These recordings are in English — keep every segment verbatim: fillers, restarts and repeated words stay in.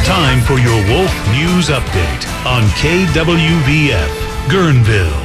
Time for your Wolf News Update on K W V F, Guerneville.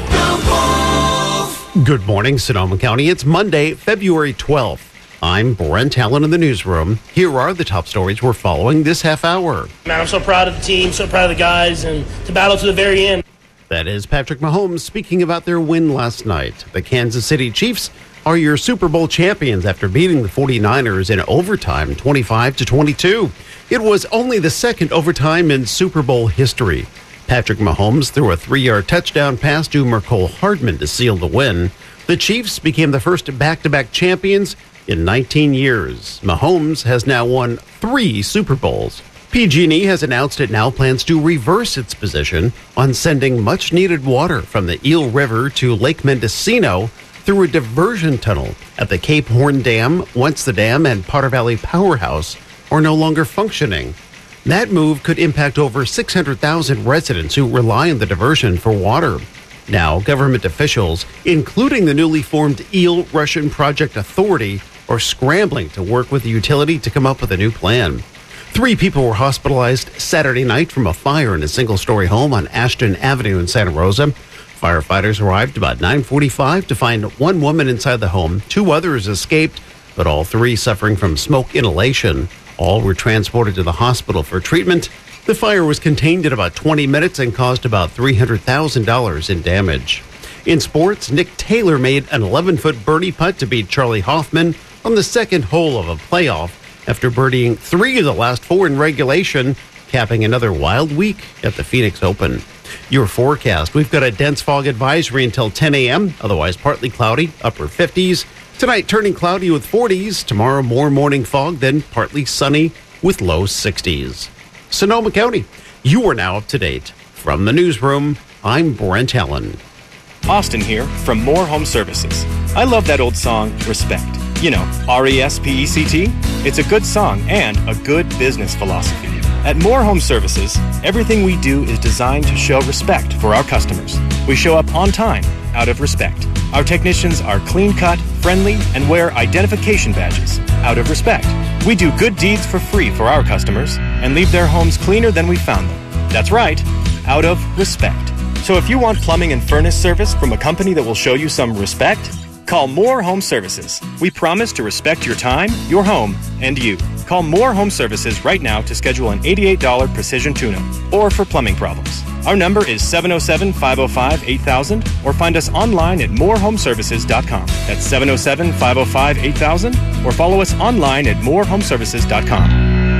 Good morning, Sonoma County. It's Monday, February twelfth. I'm Brent Allen in the newsroom. Here are the top stories we're following this half hour. Man, I'm so proud of the team, so proud of the guys, and to battle to the very end. That is Patrick Mahomes speaking about their win last night. The Kansas City Chiefs are your Super Bowl champions after beating the forty-niners in overtime, twenty-five to twenty-two. It was only the second overtime in Super Bowl history. Patrick Mahomes threw a three-yard touchdown pass to Mecole Hardman to seal the win. The Chiefs became the first back-to-back champions in nineteen years. Mahomes has now won three Super Bowls. P G and E has announced it now plans to reverse its position on sending much-needed water from the Eel River to Lake Mendocino through a diversion tunnel at the Cape Horn Dam once the dam and Potter Valley Powerhouse are no longer functioning. That move could impact over six hundred thousand residents who rely on the diversion for water. Now, government officials, including the newly formed Eel Russian Project Authority, are scrambling to work with the utility to come up with a new plan. Three people were hospitalized Saturday night from a fire in a single-story home on Ashton Avenue in Santa Rosa. Firefighters arrived about nine forty-five to find one woman inside the home. Two others escaped, but all three suffering from smoke inhalation. All were transported to the hospital for treatment. The fire was contained in about twenty minutes and caused about three hundred thousand dollars in damage. In sports, Nick Taylor made an eleven-foot birdie putt to beat Charlie Hoffman on the second hole of a playoff after birdieing three of the last four in regulation, capping another wild week at the Phoenix Open. Your forecast: we've got a dense fog advisory until ten a.m., otherwise partly cloudy, upper fifties. Tonight, turning cloudy with forties. Tomorrow, more morning fog, then partly sunny with low sixties. Sonoma County, you are now up to date. From the newsroom, I'm Brent Allen. Austin here from More Home Services. I love that old song, Respect. You know, R E S P E C T. It's a good song and a good business philosophy. At More Home Services, everything we do is designed to show respect for our customers. We show up on time, out of respect. Our technicians are clean-cut, friendly, and wear identification badges, out of respect. We do good deeds for free for our customers and leave their homes cleaner than we found them. That's right, out of respect. So if you want plumbing and furnace service from a company that will show you some respect, call More Home Services. We promise to respect your time, your home, and you. Call More Home Services right now to schedule an eighty-eight dollars precision tune-up or for plumbing problems. Our number is seven oh seven, five oh five, eight thousand or find us online at more home services dot com. That's seven oh seven, five oh five, eight thousand or follow us online at more home services dot com.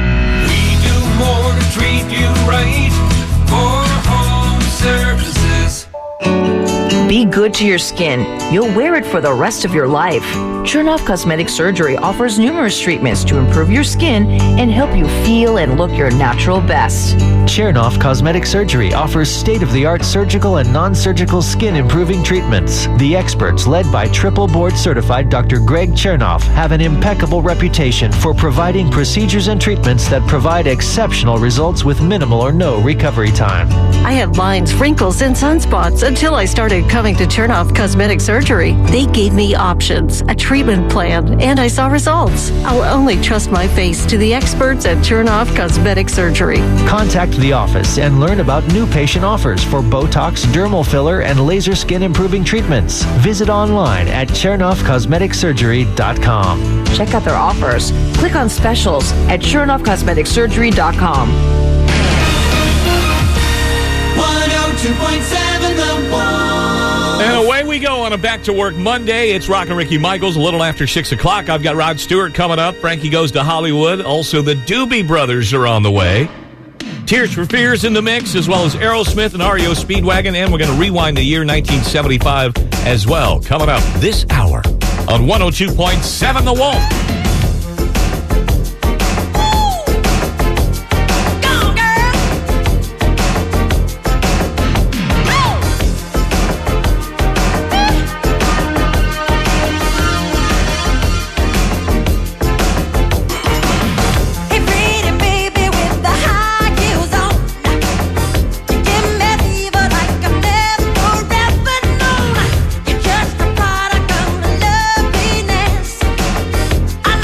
We do more to treat you right. More Home Services. Be good to your skin. You'll wear it for the rest of your life. Chernoff Cosmetic Surgery offers numerous treatments to improve your skin and help you feel and look your natural best. Chernoff Cosmetic Surgery offers state-of-the-art surgical and non-surgical skin improving treatments. The experts, led by triple board certified Doctor Greg Chernoff, have an impeccable reputation for providing procedures and treatments that provide exceptional results with minimal or no recovery time. I had lines, wrinkles, and sunspots until I started coming to Chernoff Cosmetic Surgery. They gave me options, a treatment plan, and I saw results. I'll only trust my face to the experts at Chernoff Cosmetic Surgery. Contact the office and learn about new patient offers for Botox, dermal filler, and laser skin improving treatments. Visit online at chernoff cosmetic surgery dot com. Check out their offers. Click on specials at chernoff cosmetic surgery dot com. one oh two point seven The Wolf. And away we go on a back-to-work Monday. It's Rock and Ricky Michaels, a little after six o'clock. I've got Rod Stewart coming up. Frankie Goes to Hollywood. Also, the Doobie Brothers are on the way. Tears for Fears in the mix, as well as Aerosmith and R E O Speedwagon. And we're going to rewind the year nineteen seventy-five as well. Coming up this hour on one oh two point seven The Wolf. Just a product of loveliness.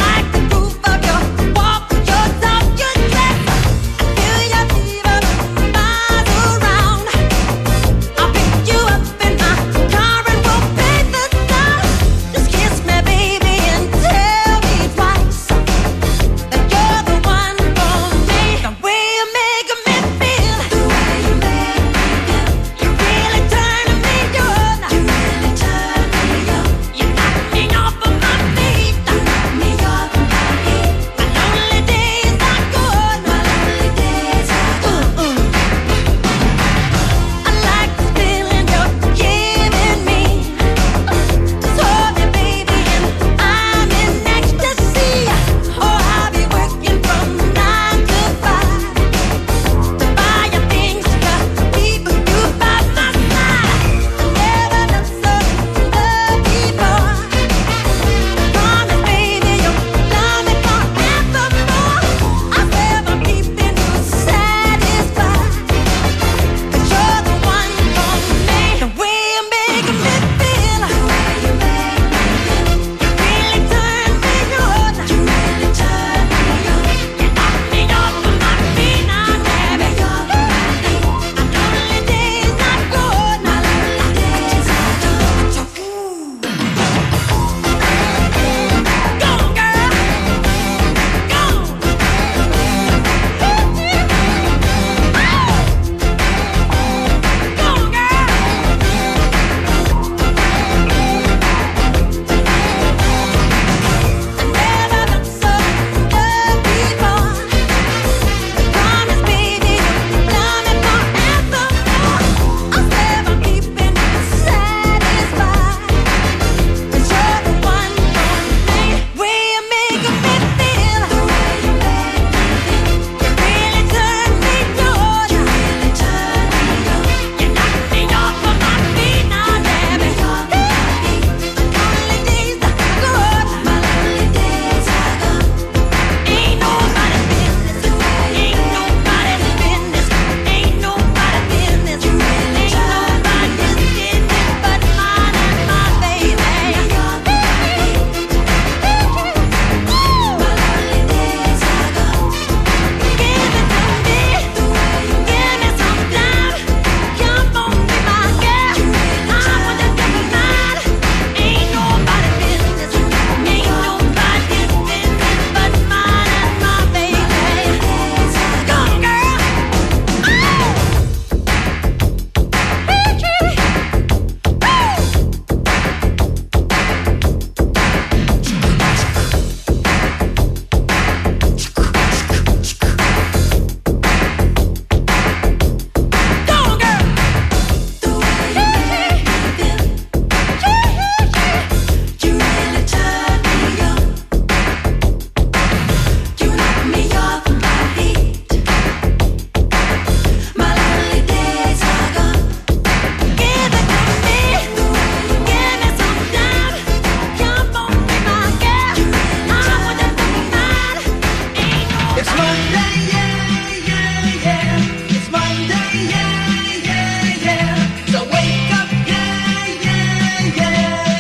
Monday, yeah, yeah, yeah. It's Monday, yeah, yeah, yeah. So wake up, yeah, yeah, yeah,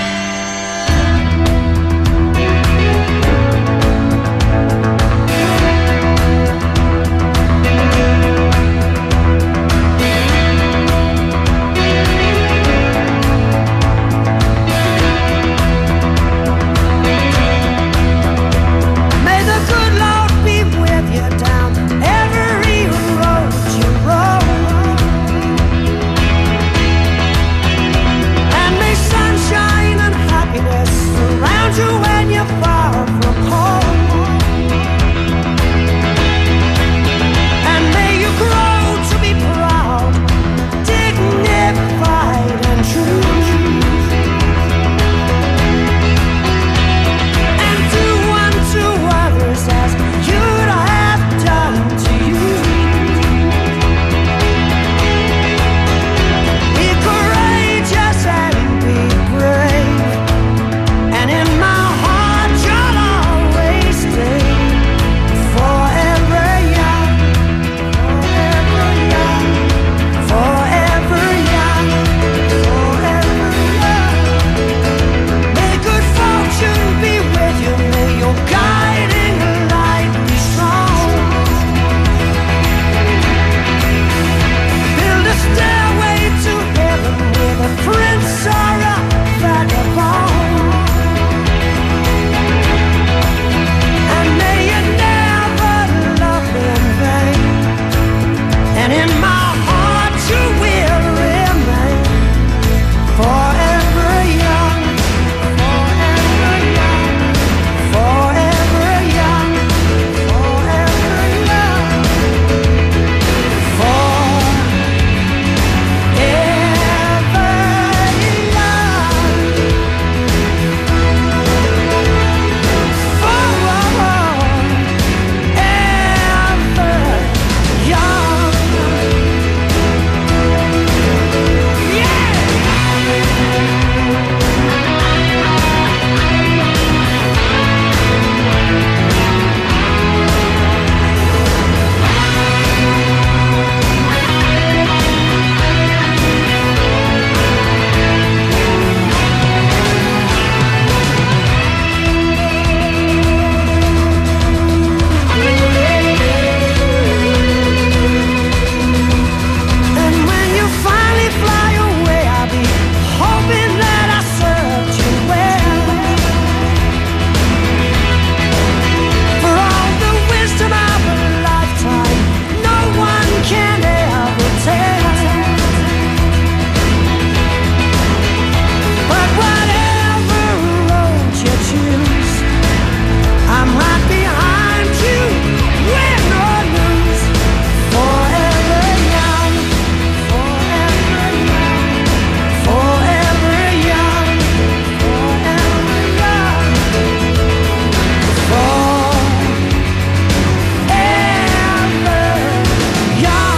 May the good Lord be with you down every road you roll. And may sunshine and happiness surround you when you're far from home. And may you grow to be proud, dignified and true. And do unto others as you'd have done to you. Be courageous and be brave, and in my heart you'll always stay. Forever young, forever young, forever young, forever young. May good fortune be with you, may your guiding light be strong. Build a stairway to heaven with a prince or a vagabond. And may you never love in vain, and in my heart you will remain. Forever young, forever young, forever young, forever young, And when you finally fly away, I'll be hoping that I served you well. For all the wisdom of a lifetime, no one can ever tell. But whatever road you choose, I'm right behind you, win or lose. Forever young, forever young, forever young, forever young, forever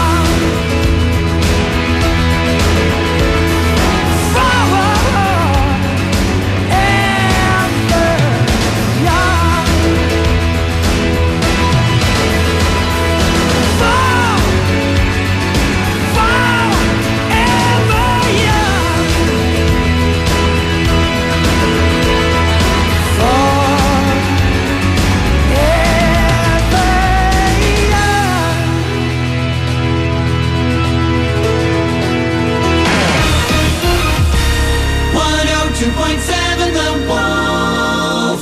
one oh two point seven The Wolf.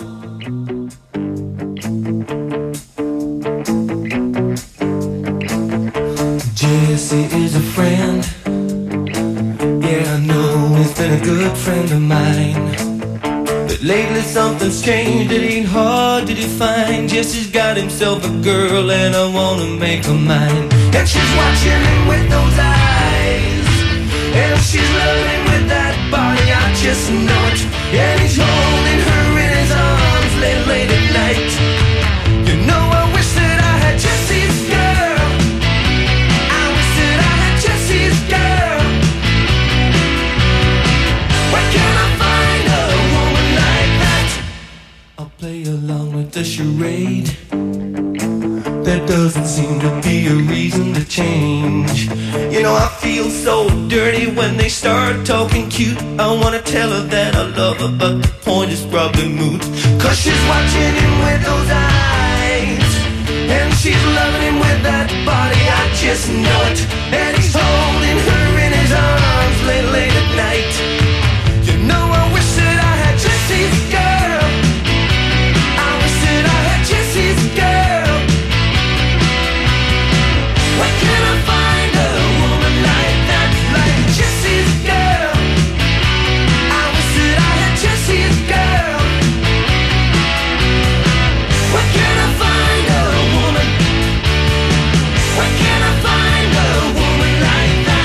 Jesse is a friend. Yeah, I know he's been a good friend of mine. But lately something's changed, it ain't hard to define. Jesse's got himself a girl and I wanna make her mine. And she's watching him with those eyes, and she's loving with that body, I just know it. And he's holding her in his arms late, late at night. You know I wish that I had Jesse's girl. I wish that I had Jesse's girl. Where can I find a woman like that? I'll play along with the charade. there doesn't seem to be a reason to change. You know, I feel so dirty when they start talking cute. I wanna tell her that I love her, but the point is probably moot. Cause she's watching him with those eyes, and she's loving him with that body, I just know it. And he's holding her in his arms late, late at night. You know, I wish that I had Jesse's girl. I wish that I had Jesse's girl. Where can I find a woman like that, like Jesse's girl? I wish that I had Jesse's girl. Where can I find a woman? Where can I find a woman like that?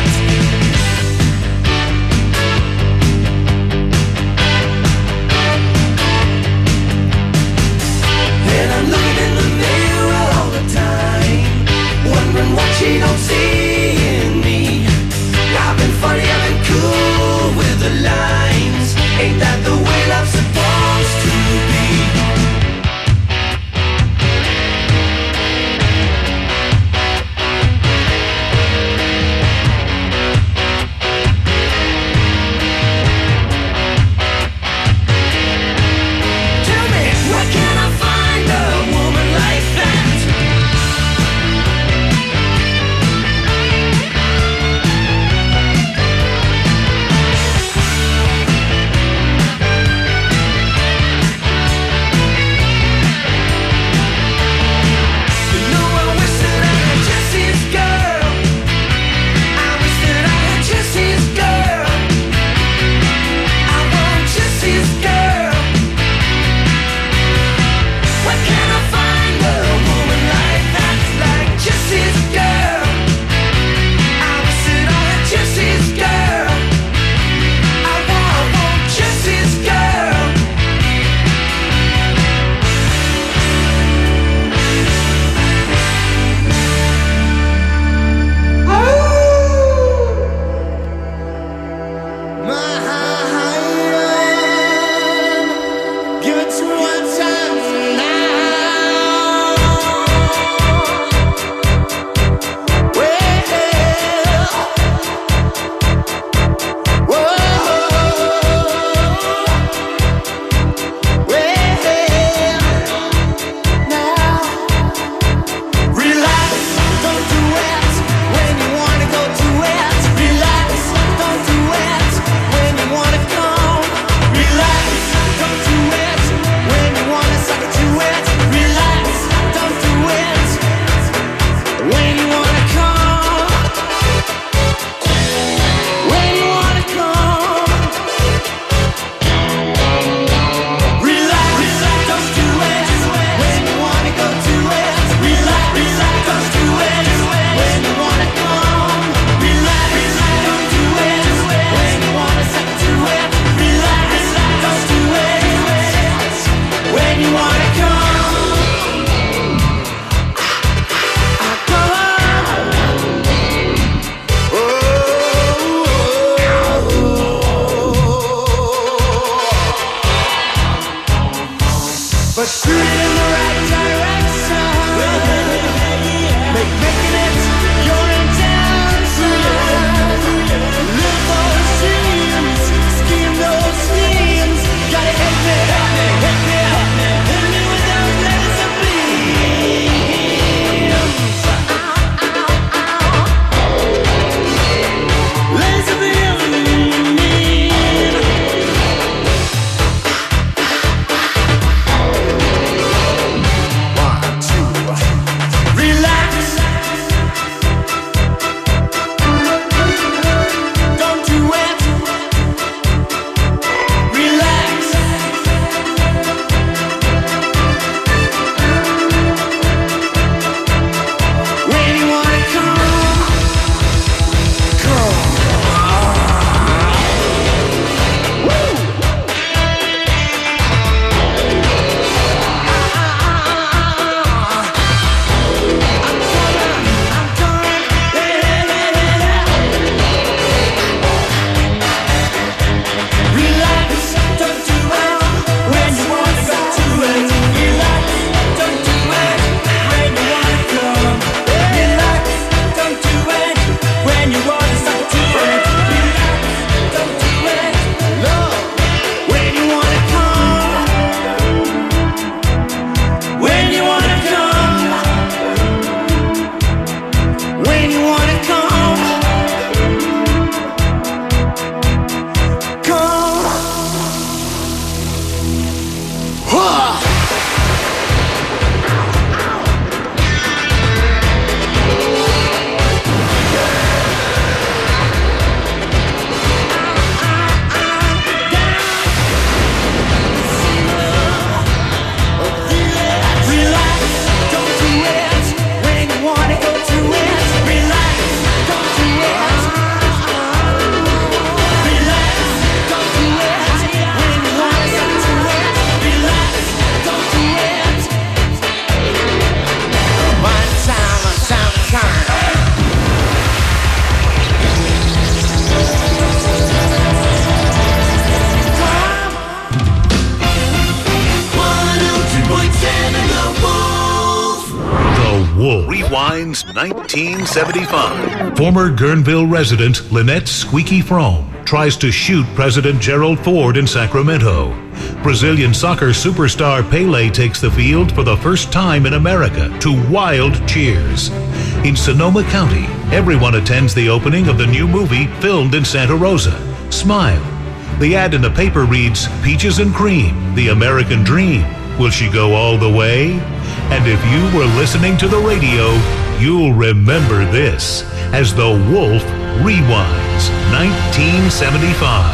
Wolf. Rewinds nineteen seventy-five. Former Guerneville resident Lynette Squeaky Frome tries to shoot President Gerald Ford in Sacramento. Brazilian soccer superstar Pele takes the field for the first time in America to wild cheers. In Sonoma County, everyone attends the opening of the new movie filmed in Santa Rosa, Smile. The ad in the paper reads, Peaches and Cream, the American Dream. Will she go all the way? And if you were listening to the radio, you'll remember this as The Wolf rewinds nineteen seventy-five.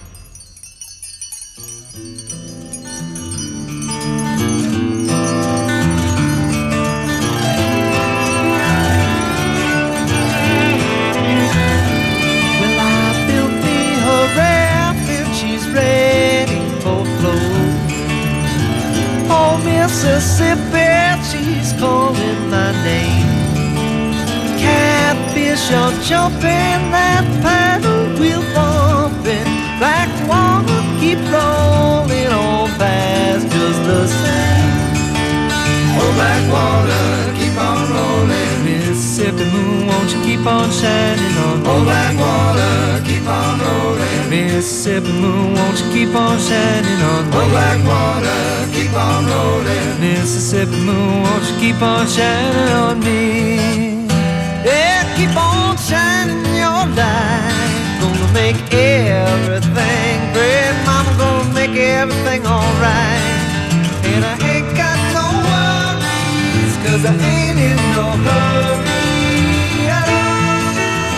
Well, I built me her raft and she's ready for flow. Oh, Mississippi, she's calling my name. Catfish are jumping, that paddle wheel bumping. Black water keep rolling on fast just the same. Oh, black water keep on rolling. Mississippi moon, won't you keep on shining on me? Oh, black water keep on rolling. Mississippi moon, won't you keep on shining on me? Oh, black water keep on rolling. Mississippi moon, won't you keep on shining on me? Yeah, keep on shining your light. Gonna make everything great. Mama gonna make everything alright. And I ain't got no worries, 'cause I ain't in no hurry at all.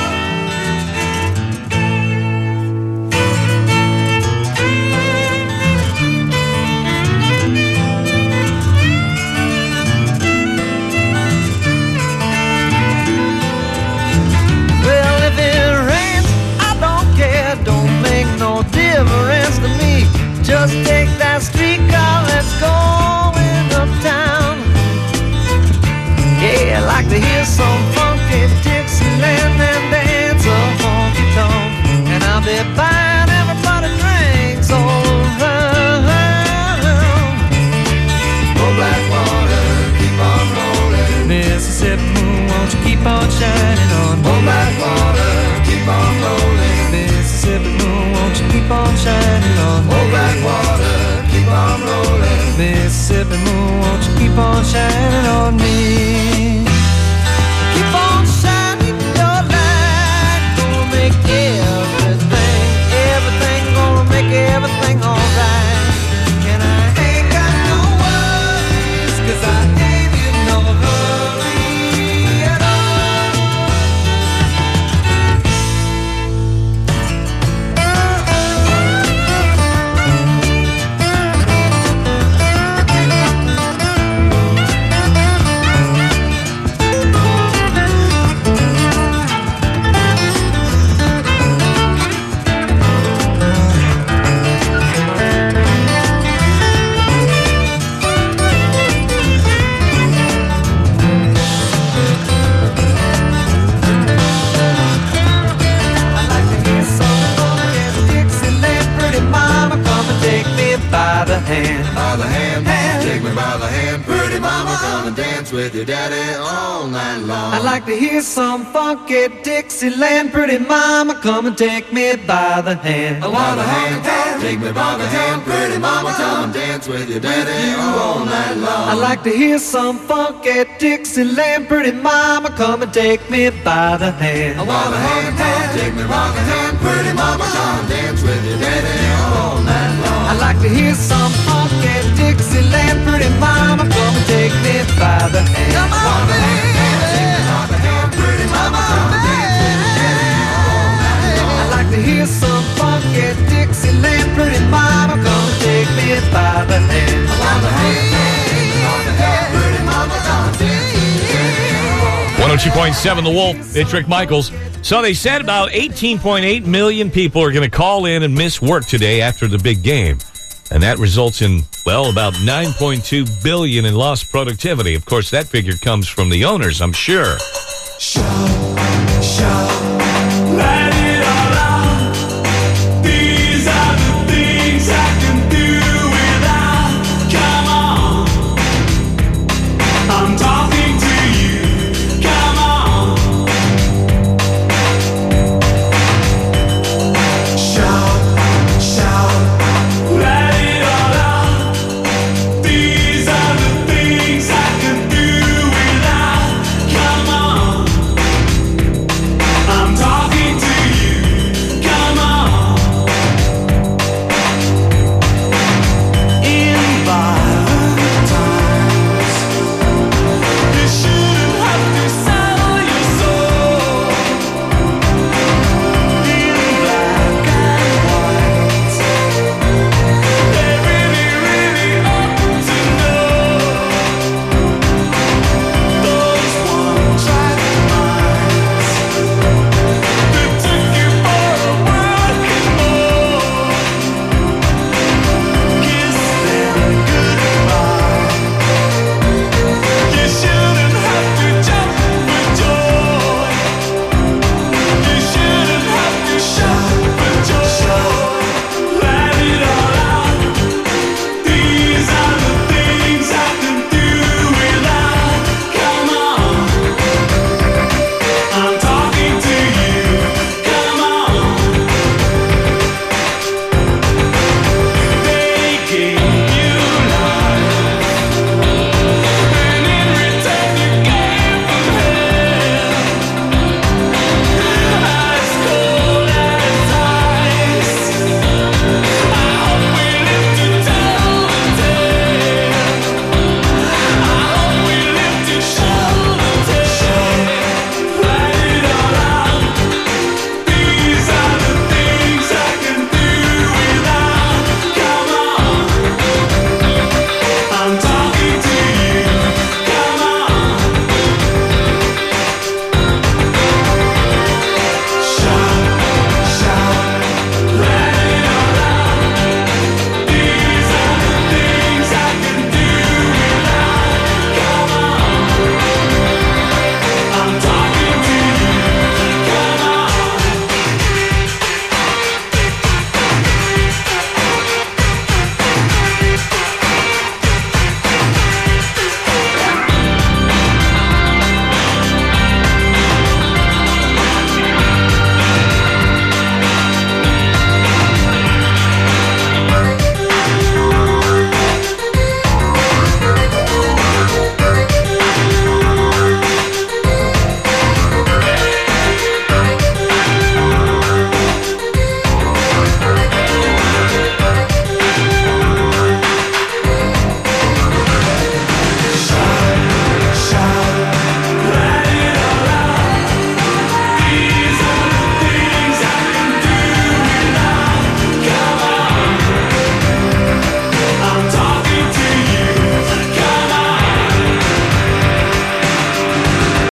Well, if it rains, I don't care. Don't make no difference to me. Just take that streetcar, let's go in uptown. Yeah, I like to hear some funky Dixieland and dance a honky tonk. And I'll be buying everybody drinks all around. Oh, black water, keep on rolling. Mississippi moon, won't you keep on shining on me? Oh, black water, keep on rolling. Mississippi moon, won't you keep on shining on me? Oh, black water, keep on rolling. Mississippi moon, won't you keep on shining on me? Keep on shining your light. Gonna make everything, everything, gonna make everything alright. And I ain't got no worries, 'cause I ain't in no hurry at all. By the hand, by the hand, hand, take me by the hand, pretty mama, come and dance with your daddy all night long. I'd like to hear some funky Dixieland, pretty mama, come and take me by the hand. By the hand, hand, take me by the hand, pretty mama, come and dance with your daddy all night long. I'd like to hear some funky Dixieland, pretty mama, come and take me by the hand. By the hand, hand, take me by the hand, pretty mama, come and dance with your daddy all night long. I'd like to hear some funky Dixieland, pretty mama, come and take me by the hand. Come on, baby. Take me by the hand, pretty mama, come and dance with your daddy all night long. I'd like to hear some funky Dixieland, pretty mama, come and take me by the hand. By the hand, take me by the hand, pretty mama, come and dance with your daddy all night long. one oh two point seven The Wolf. It's Rick Michaels. So they said about eighteen point eight million people are going to call in and miss work today after the big game. And that results in, well, about nine point two billion dollars in lost productivity. Of course, that figure comes from the owners, I'm sure. Shout, shout.